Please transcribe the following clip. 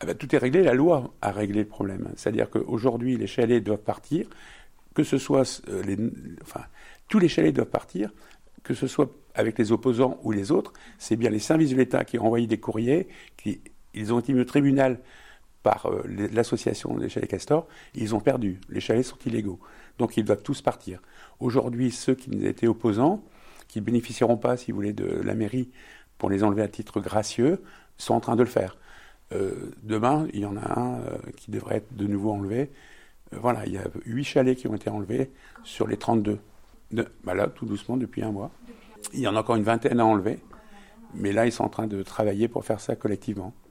Ah ben, tout est réglé, la loi a réglé le problème. C'est-à-dire qu'aujourd'hui, les chalets doivent partir, que ce soit tous les chalets doivent partir, que ce soit avec les opposants ou les autres. C'est bien les services de l'État qui ont envoyé des courriers, ils ont été mis au tribunal par l'association des chalets Castor, ils ont perdu. Les chalets sont illégaux. Donc ils doivent tous partir. Aujourd'hui, ceux qui étaient opposants, qui ne bénéficieront pas, si vous voulez, de la mairie pour les enlever à titre gracieux, sont en train de le faire. Demain, il y en a un qui devrait être de nouveau enlevé. Voilà, il y a 8 chalets qui ont été enlevés sur les 32. Là, tout doucement, depuis un mois. Il y en a encore une vingtaine à enlever. Mais là, ils sont en train de travailler pour faire ça collectivement.